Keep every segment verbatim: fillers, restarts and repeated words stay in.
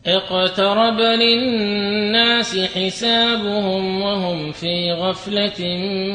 اقترب للناس حسابهم وهم في غفلة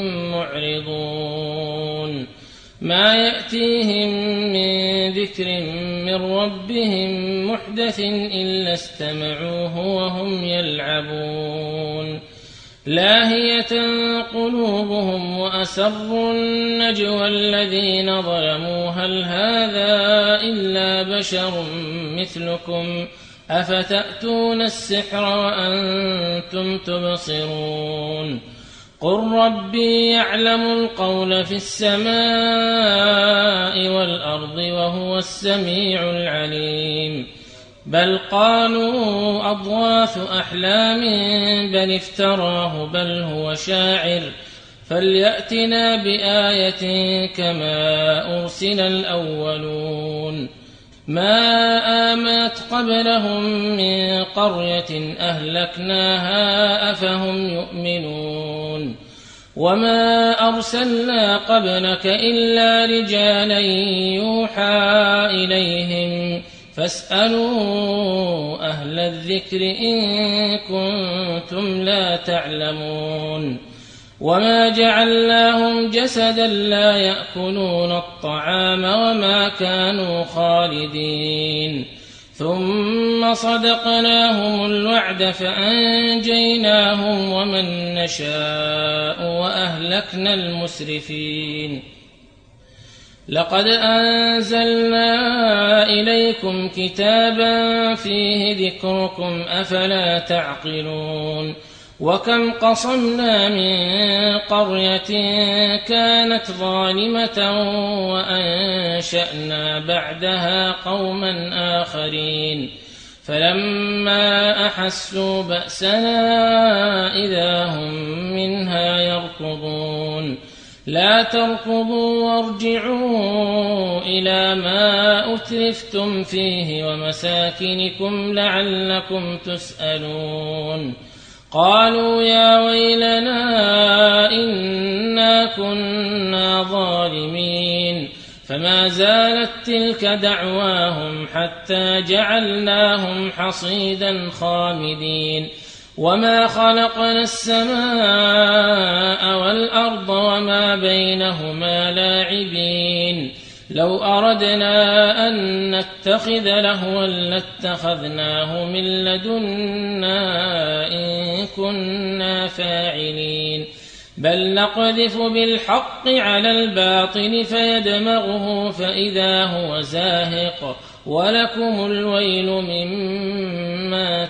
معرضون ما يأتيهم من ذكر من ربهم محدث إلا استمعوه وهم يلعبون لاهية قلوبهم وأسروا النجوى الذين ظلموا هل هذا إلا بشر مثلكم أفتأتون السحر وأنتم تبصرون قل ربي يعلم القول في السماء والأرض وهو السميع العليم بل قالوا أضغاث أحلام بل افتراه بل هو شاعر فليأتنا بآية كما أرسل الأولون ما آمنت قبلهم من قرية أهلكناها أفهم يؤمنون وما أرسلنا قبلك إلا رجالا يوحى إليهم فاسألوا أهل الذكر إن كنتم لا تعلمون وما جعلناهم جسدا لا يأكلون الطعام وما كانوا خالدين ثم صدقناهم الوعد فأنجيناهم ومن نشاء وأهلكنا المسرفين لقد أنزلنا إليكم كتابا فيه ذكركم أفلا تعقلون وكم قصمنا من قرية كانت ظالمة وأنشأنا بعدها قوما آخرين فلما أحسوا بأسنا إذا هم منها يركضون لا تركضوا وارجعوا إلى ما أترفتم فيه ومساكنكم لعلكم تسألون قالوا يا ويلنا إنا كنا ظالمين فما زالت تلك دعواهم حتى جعلناهم حصيدا خامدين وما خلقنا السماء والأرض وما بينهما لاعبين لو أردنا أن نتخذ لهوا لاتخذناه من لدنا إن كنا فاعلين بل نقذف بالحق على الباطل فيدمغه فإذا هو زاهق ولكم الويل مما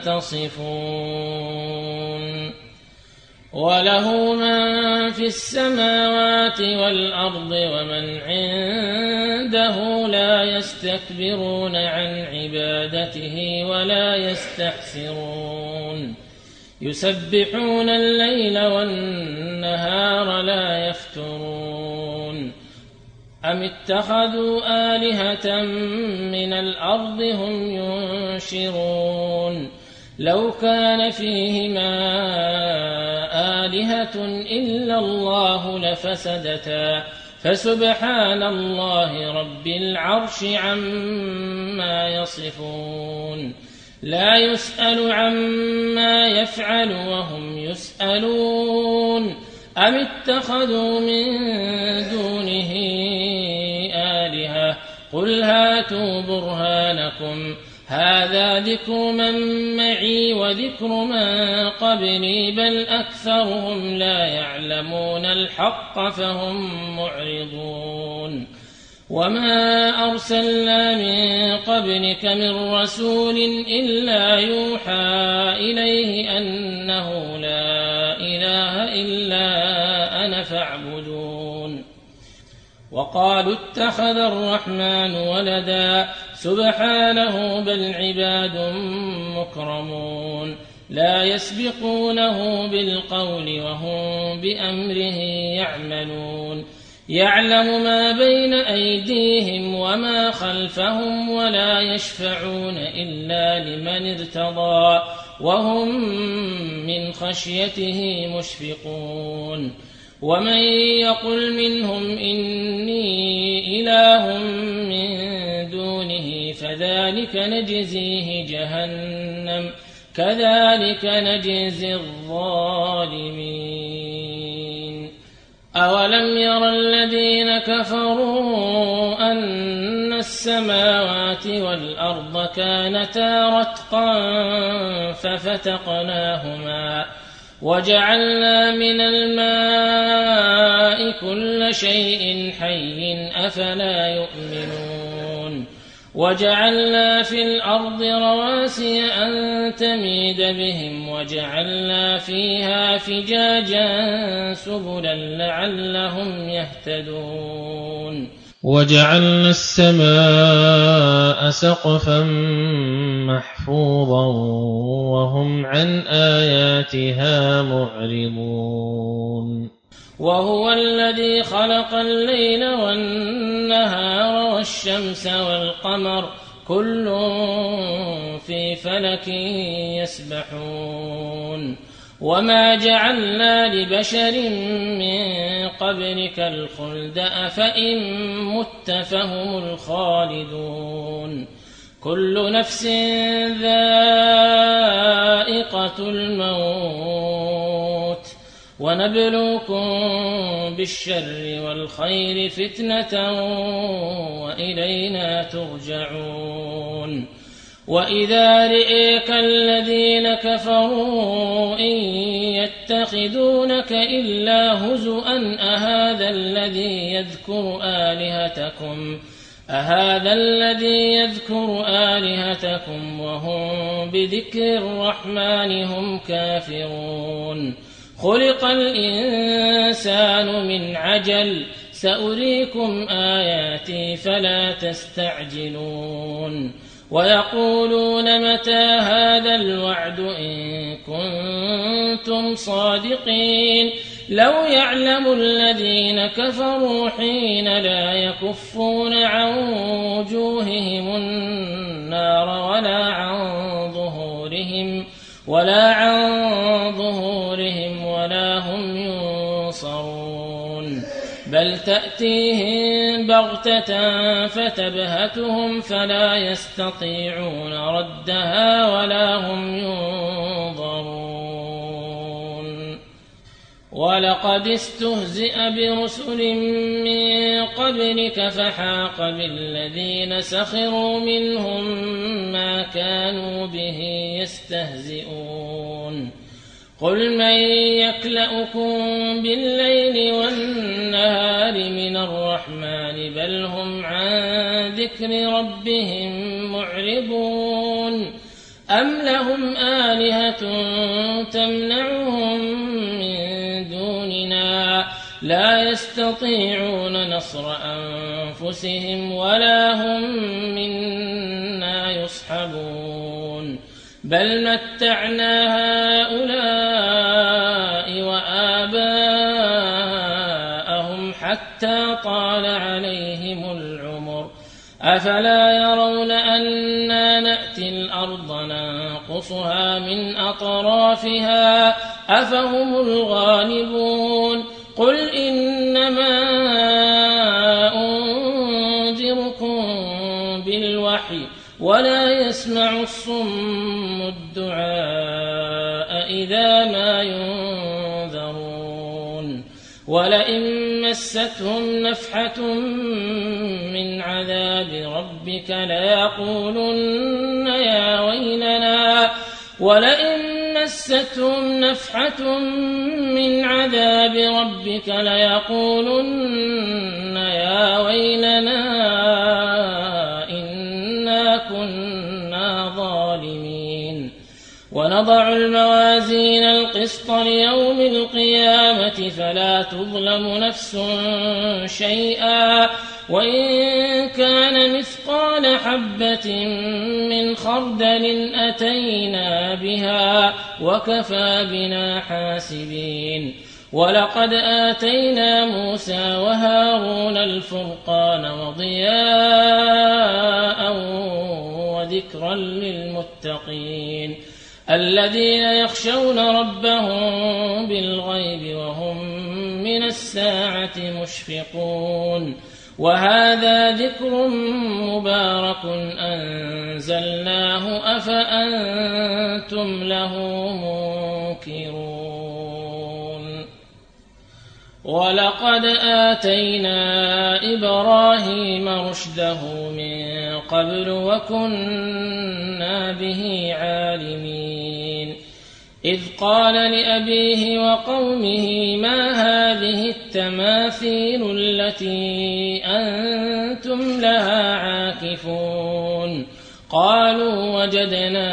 تصفون وله من في السماوات والأرض ومن عنده لا يستكبرون عن عبادته ولا يستحسرون يسبحون الليل والنهار لا يفترون أم اتخذوا آلهة من الأرض هم ينشرون لو كان فيهما آلهة إلا الله لفسدتا فسبحان الله رب العرش عما يصفون لا يسأل عما يفعل وهم يسألون أم اتخذوا من دونه آلهة قل هاتوا برهانكم هذا ذكر من معي وذكر من قبلي بل أكثرهم لا يعلمون الحق فهم معرضون وما أرسلنا من قبلك من رسول إلا يوحى إليه أنه لا إله إلا أنا فاعبدون وقالوا اتخذ الرحمن ولدا سبحانه بل عباد مكرمون لا يسبقونه بالقول وهم بأمره يعملون يعلم ما بين أيديهم وما خلفهم ولا يشفعون إلا لمن ارتضى وهم من خشيته مشفقون ومن يقل منهم إني إله من دونه فذلك نجزيه جهنم كذلك نجزي الظالمين. أولم ير الذين كفروا أن السماوات والأرض كانتا رتقا ففتقناهما وجعلنا من الماء كل شيء حي أفلا يؤمنون. وجعلنا في الأرض رواسي أن تميد بهم وجعلنا فيها فجاجا سبلا لعلهم يهتدون. وجعلنا السماء سقفا محفوظا وهم عن آياتها معرضون. وهو الذي خلق الليل والنهار والشمس والقمر كل في فلك يسبحون. وما جعلنا لبشر من قبلك الخلد أفإن مت فهم الخالدون. كل نفس ذائقة الموت ونبلوكم بالشر والخير فتنة وإلينا ترجعون. وإذا رئيك الذين كفروا إن يتخذونك إلا هزؤا أهذا الذي يذكر آلهتكم أهذا الذي يذكر آلهتكم وهم بذكر الرحمن هم كافرون. خلق الإنسان من عجل سأريكم آياتي فلا تستعجلون. ويقولون متى هذا الوعد إن كنتم صادقين. لو يعلم الذين كفروا حين لا يكفون عن وجوههم النار ولا عن ظهورهم ولا عن ظهورهم ولا هم ينصرون. بل تأتيهم بغتة فتبهتهم فلا يستطيعون ردها ولا هم ينظرون. ولقد استهزئ برسل من قبلك فحاق بالذين سخروا منهم ما كانوا به يستهزئون. قل من يكلؤكم بالليل والنهار من الرحمن بل هم عن ذكر ربهم معرضون. أم لهم آلهة تمنعهم من دوننا لا يستطيعون نصر أنفسهم ولا هم منا يصحبون. بل متعنا هؤلاء وآباءهم حتى طال عليهم العمر أفلا يرون أنا نأتي الأرض ننقصها من أطرافها أفهم الغالبون. قل إنما أنذركم بالوحي ولا يسمع الصم الدعاء إذا ما ينذرون. ولئن مستهم نفحة من عذاب ربك ليقولن يا ويلنا ولئن مستهم نفحة من عذاب ربك ليقولن يا ويلنا إنا كنا ظالمين. ونضع الموازين القسط ليوم القيامة فلا تظلم نفس شيئا وإن كان مثقال حبة من خردل أتينا بها وكفى بنا حاسبين. ولقد آتينا موسى وهارون الفرقان وضياء وذكرا للمتقين. الذين يخشون ربهم بالغيب وهم من الساعة مشفقون وهذا ذكر مبارك أنزلناه أفأنتم له منكرون ولقد آتينا إبراهيم رشده من قبل وكنا به عالمين إذ قال لأبيه وقومه ما هذه التماثيل التي أنتم لها عاكفون قالوا وجدنا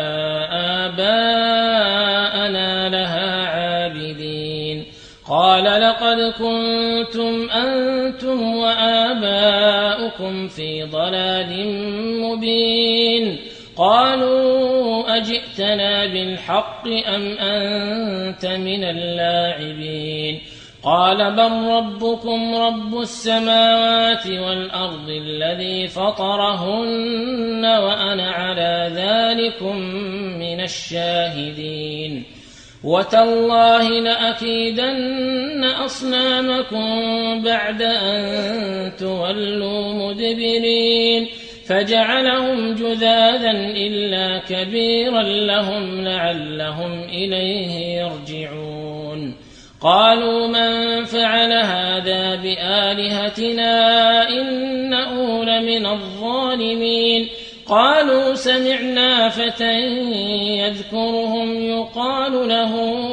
آباءنا لها عابدين قال لقد كنتم أنتم وآباؤكم في ضلال مبين قالوا أجئتنا بالحق أم أنت من اللاعبين قال بل ربكم رب السماوات والأرض الذي فطرهن وأنا على ذلكم من الشاهدين وتالله لأكيدن أصنامكم بعد أن تولوا مدبرين فجعلهم جذاذا إلا كبيرا لهم لعلهم إليه يرجعون قالوا من فعل هذا بآلهتنا إنه لمن الظالمين قالوا سمعنا فتى يذكرهم يقال له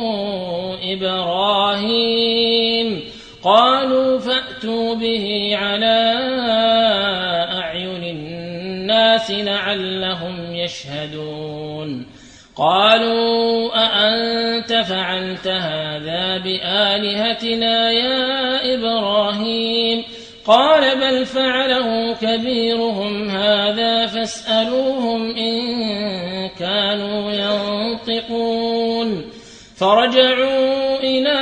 إبراهيم قالوا فأتوا به على أعين الناس لعلهم يشهدون قالوا أأنت فعلت هذا بآلهتنا يا إبراهيم قال بل فعله كبيرهم هذا فاسألوهم إن كانوا ينطقون فرجعوا إلى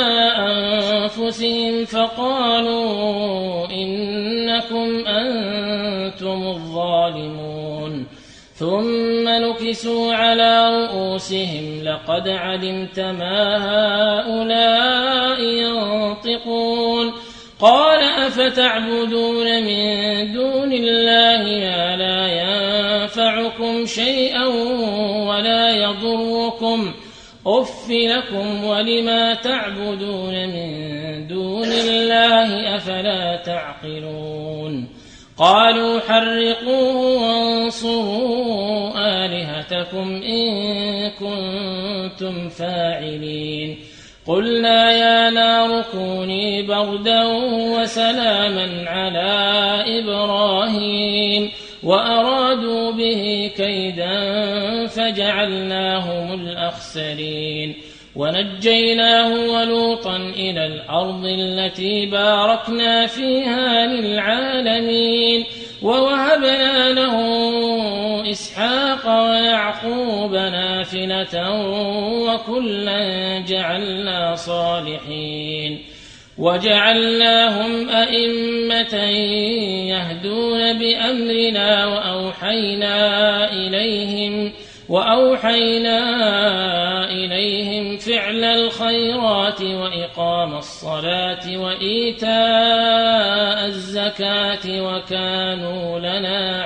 أنفسهم فقالوا إنكم أنتم الظالمون ثم نكسوا على رؤوسهم لقد علمت ما هؤلاء ينطقون قال أفتعبدون من دون الله ما لا ينفعكم شيئا ولا يضركم أف لكم ولما تعبدون من دون الله أفلا تعقلون قالوا حرقوه وانصروا آلهتكم إن كنتم فاعلين قلنا يا نار كوني بردا وسلاما على إبراهيم وأرادوا به كيدا فجعلناهم الأخسرين ونجيناه ولوطا إلى الأرض التي باركنا فيها للعالمين ووهبنا له إسحاق ويعقوب نافلة وكلا جعلنا صالحين وجعلناهم أئمة يهدون بأمرنا وأوحينا إليهم وأوحينا إليهم فعل الخيرات وإقام الصلاة وإيتاء الزكاة وكانوا لنا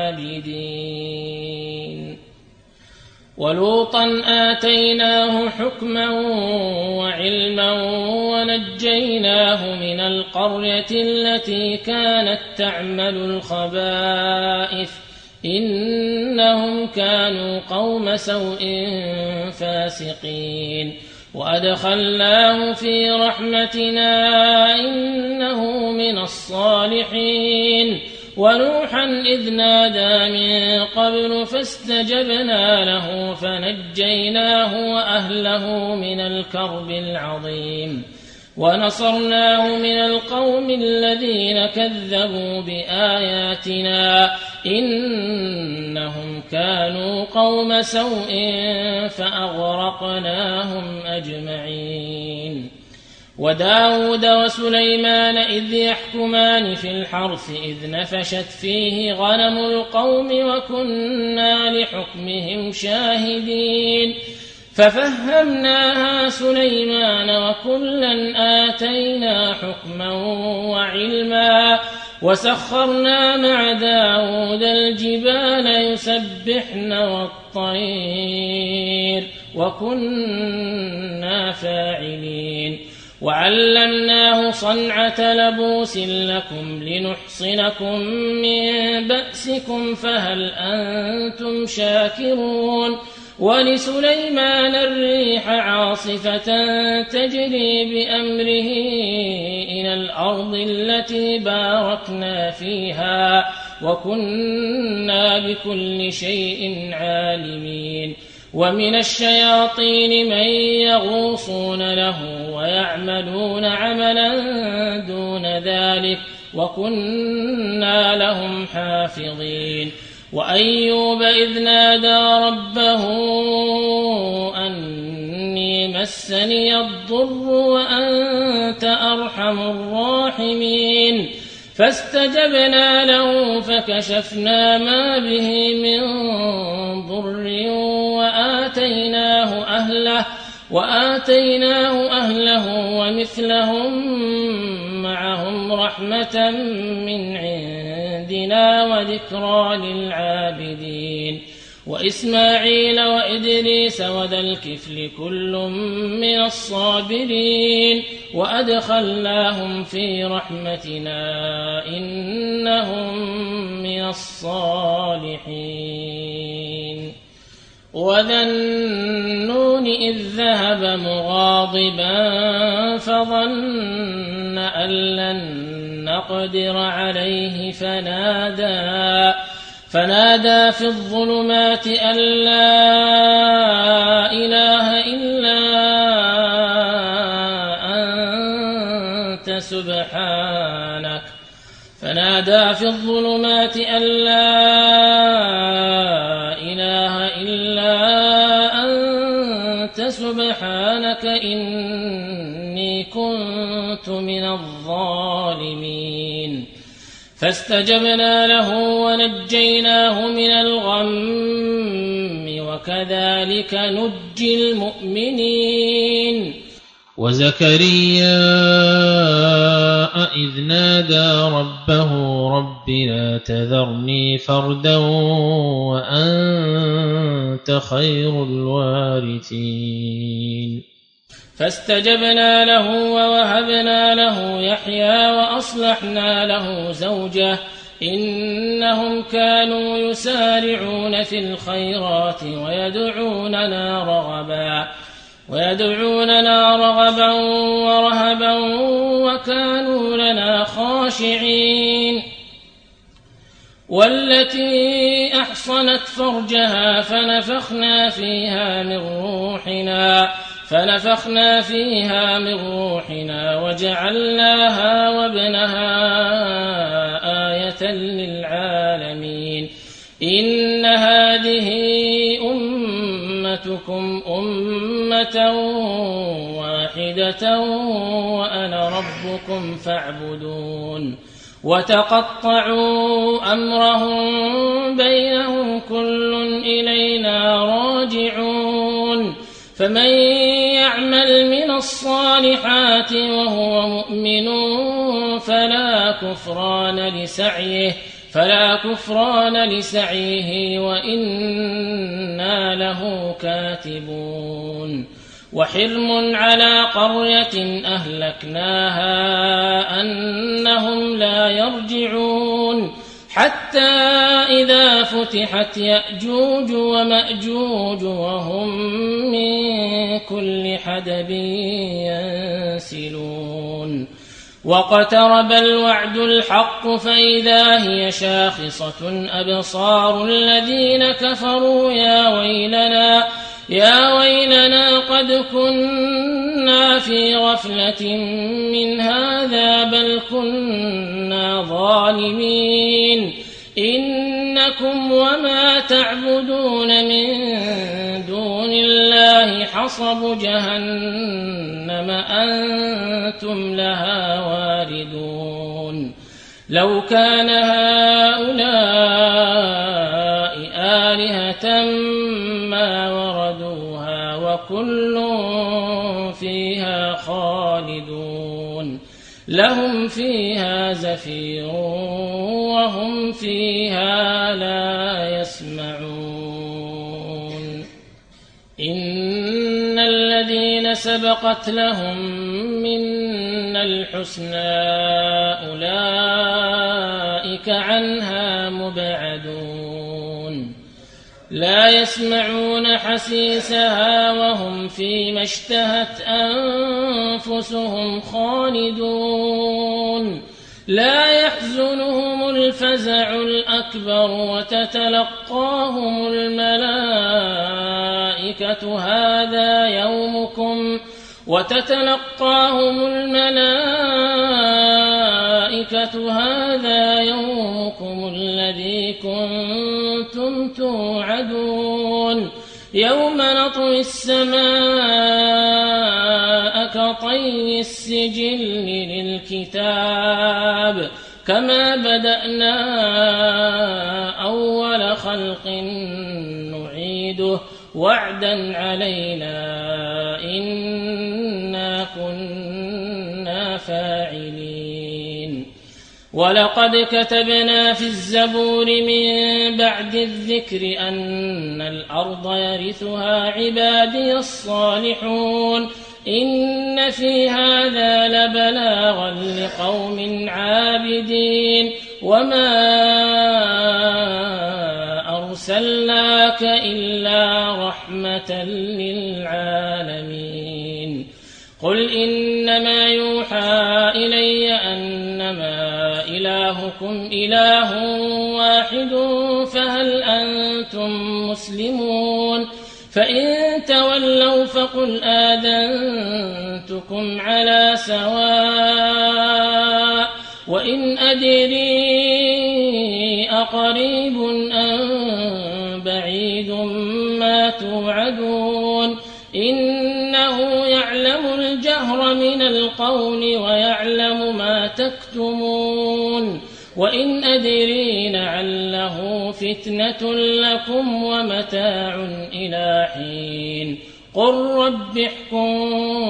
عابدين ولوطا آتيناه حكما وعلما ونجيناه من القرية التي كانت تعمل الخبائث إنهم كانوا قوم سوء فاسقين وأدخلناه في رحمتنا إنه من الصالحين ونوحا إذ نادى من قبل فاستجبنا له فنجيناه وأهله من الكرب العظيم ونصرناه من القوم الذين كذبوا بآياتنا إنهم كانوا قوم سوء فأغرقناهم أجمعين وداود وسليمان إذ يحكمان في الحرث إذ نفشت فيه غنم القوم وكنا لحكمهم شاهدين ففهمناها سليمان وكلا آتينا حكما وعلما وسخرنا مع داود الجبال يسبحن والطير وكنا فاعلين وعلمناه صنعة لبوس لكم لنحصنكم من بأسكم فهل أنتم شاكرون ولسليمان الريح عاصفة تجري بأمره إلى الأرض التي باركنا فيها وكنا بكل شيء عالمين ومن الشياطين من يغوصون له ويعملون عملا دون ذلك وكنا لهم حافظين وأيوب إذ نادى ربه أني مسني الضر وأنت أرحم الراحمين فاستجبنا له فكشفنا ما به من ضر وآتيناه أهله وآتيناه أهله ومثلهم معهم رحمة من عندنا وذكرى للعابدين وإسماعيل وإدريس وذا الكفل كل من الصابرين وأدخلناهم في رحمتنا إنهم من الصالحين وذا النون إذ ذهب مغاضبا فظن أن لن نقدر عليه فنادى فنادى في الظلمات أن لا إله إلا أنت سبحانك فنادى في الظلمات أن لا إله إلا أنت سبحانك إني كنت من الظالمين فاستجبنا له ونجيناه من الغم وكذلك نجي المؤمنين وزكريا إذ نادى ربه رب لا تذرني فردا وأنت خير الوارثين فاستجبنا له ووهبنا له يحيى وأصلحنا له زوجه إنهم كانوا يسارعون في الخيرات ويدعوننا رغبا ويدعوننا رغبا ورهبا وكانوا لنا خاشعين والتي أحصنت فرجها فنفخنا فيها من روحنا فنفخنا فيها من روحنا وجعلناها وابنها آية للعالمين إن هذه أمتكم أمة واحدة وأنا ربكم فاعبدون وتقطعوا أمرهم بينهم كل إلينا راجعون فمن يعمل من الصالحات وهو مؤمن فلا كفران لسعيه فلا كفران لسعيه وإنا له كاتبون وحرم على قرية أهلكناها أنهم لا يرجعون حتى إذا فتحت يأجوج ومأجوج وهم من كل حدب ينسلون واقترب الوعد الحق فإذا هي شاخصة أبصار الذين كفروا يا ويلنا يا ويلنا قد كنا في غفلة من هذا بل كنا ظالمين إنكم وما تعبدون من دون الله حصب جهنم أنتم لها واردون لو كان هؤلاء آلهة ما وردوها وكل فيها خالدون لهم فيها زفير وهم فيها لا يسمعون إن الذين سبقت لهم منا الحسنى أولئك عنها مبعدون لا يسمعون حسيسها وهم فيما اشتهت أنفسهم خالدون لا يحزنهم الفزع الأكبر وتتلقاهم الملائكة هذا يومكم وتتلقاهم الملائكة هذا يومكم الذي كنتم توعدون يوم نطوي السماء كطي السجل للكتاب كما بدأنا أول خلق نعيده وعدا علينا إنا كنا فاعلين ولقد كتبنا في الزبور من بعد الذكر أن الأرض يرثها عبادي الصالحون إن في هذا لبلاغا لقوم عابدين وما أرسلناك إلا رحمة للعالمين قل إنما يوحى إلي أنما إلهكم إله واحد فهل أنتم مسلمون فإن تولوا فقل آذنتكم على سواء وإن أدري أقريب أم بعيد ما توعدون إنه يعلم الجهر من القول ويعلم ما تكتمون وإن أدري لعله فتنة لكم ومتاع إلى حين قل رب احكم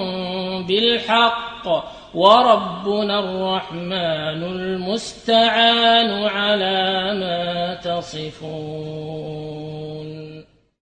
بالحق وربنا الرحمن المستعان على ما تصفون.